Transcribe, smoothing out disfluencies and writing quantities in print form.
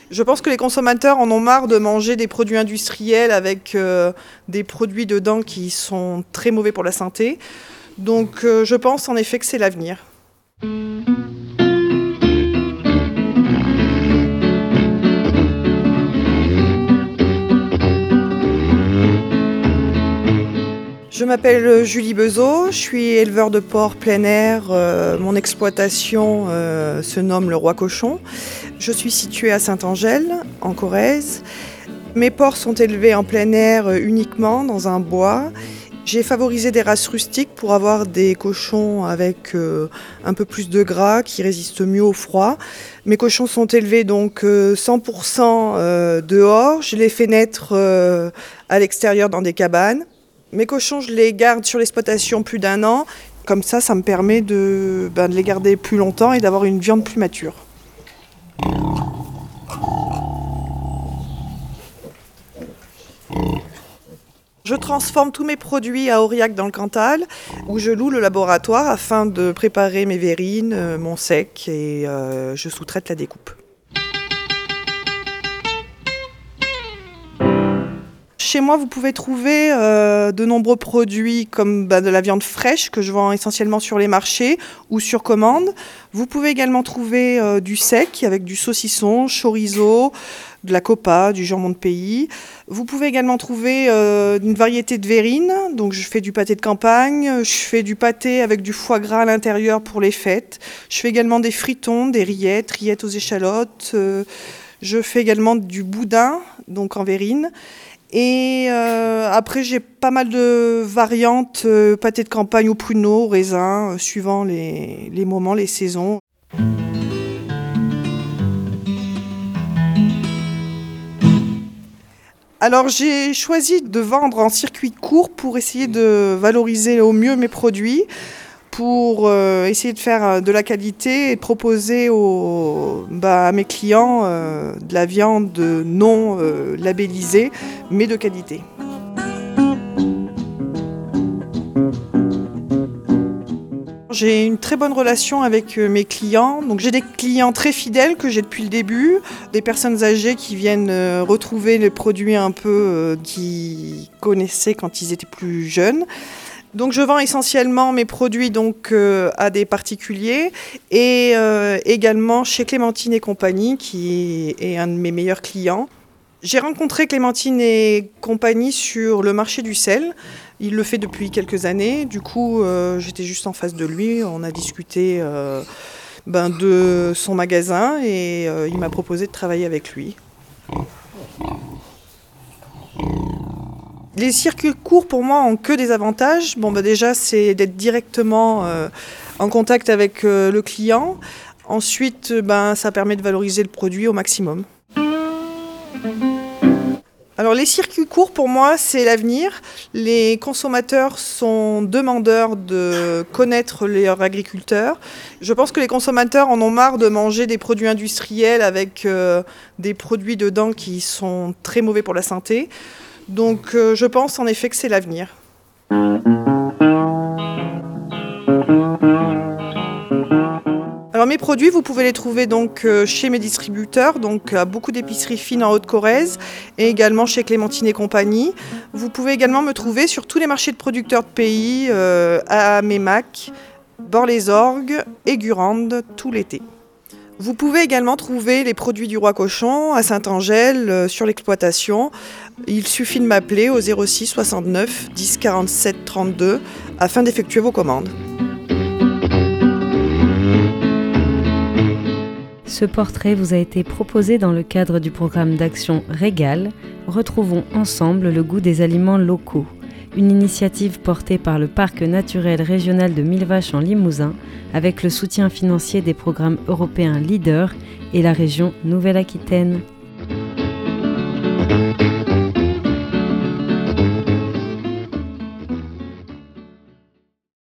Je pense que les consommateurs en ont marre de manger des produits industriels avec des produits dedans qui sont très mauvais pour la santé. Donc je pense en effet que c'est l'avenir. Je m'appelle Julie Bezeau, je suis éleveur de porc plein air. Mon exploitation se nomme le Roi Cochon. Je suis située à Saint-Angèle, en Corrèze. Mes porcs sont élevés en plein air uniquement dans un bois. J'ai favorisé des races rustiques pour avoir des cochons avec un peu plus de gras qui résistent mieux au froid. Mes cochons sont élevés donc 100% dehors. Je les fais naître à l'extérieur dans des cabanes. Mes cochons, je les garde sur l'exploitation plus d'1 an. Comme ça me permet de les garder plus longtemps et d'avoir une viande plus mature. Je transforme tous mes produits à Aurillac dans le Cantal, où je loue le laboratoire afin de préparer mes verrines, mon sec et je sous-traite la découpe. Chez moi, vous pouvez trouver de nombreux produits comme de la viande fraîche que je vends essentiellement sur les marchés ou sur commande. Vous pouvez également trouver du sec avec du saucisson, chorizo, de la copa, du jambon de pays. Vous pouvez également trouver une variété de verrines. Donc je fais du pâté de campagne, je fais du pâté avec du foie gras à l'intérieur pour les fêtes. Je fais également des fritons, des rillettes aux échalotes. Je fais également du boudin, donc en verrine. Et après, j'ai pas mal de variantes, pâté de campagne au pruneau, au raisin, suivant les moments, les saisons. Alors, j'ai choisi de vendre en circuit court pour essayer de valoriser au mieux mes produits, pour essayer de faire de la qualité et de proposer à mes clients de la viande non labellisée, mais de qualité. J'ai une très bonne relation avec mes clients. Donc j'ai des clients très fidèles que j'ai depuis le début, des personnes âgées qui viennent retrouver les produits un peu qu'ils connaissaient quand ils étaient plus jeunes. Donc je vends essentiellement mes produits à des particuliers et également chez Clémentine et compagnie qui est un de mes meilleurs clients. J'ai rencontré Clémentine et compagnie sur le marché du sel. Il le fait depuis quelques années. Du coup, j'étais juste en face de lui. On a discuté de son magasin et il m'a proposé de travailler avec lui. Les circuits courts, pour moi, ont que des avantages. Déjà, c'est d'être directement en contact avec le client. Ensuite, ça permet de valoriser le produit au maximum. Alors, les circuits courts, pour moi, c'est l'avenir. Les consommateurs sont demandeurs de connaître leurs agriculteurs. Je pense que les consommateurs en ont marre de manger des produits industriels avec des produits dedans qui sont très mauvais pour la santé. Donc je pense en effet que c'est l'avenir. Alors mes produits, vous pouvez les trouver chez mes distributeurs, à beaucoup d'épiceries fines en Haute-Corrèze et également chez Clémentine et compagnie. Vous pouvez également me trouver sur tous les marchés de producteurs de pays, à Mémac, Bord-les-Orgues et Gurande tout l'été. Vous pouvez également trouver les produits du Roi Cochon à Saint-Angèle sur l'exploitation. Il suffit de m'appeler au 06 69 10 47 32 afin d'effectuer vos commandes. Ce portrait vous a été proposé dans le cadre du programme d'action Régal. Retrouvons ensemble le goût des aliments locaux. Une initiative portée par le Parc naturel régional de Millevaches en Limousin, avec le soutien financier des programmes européens LEADER et la région Nouvelle-Aquitaine.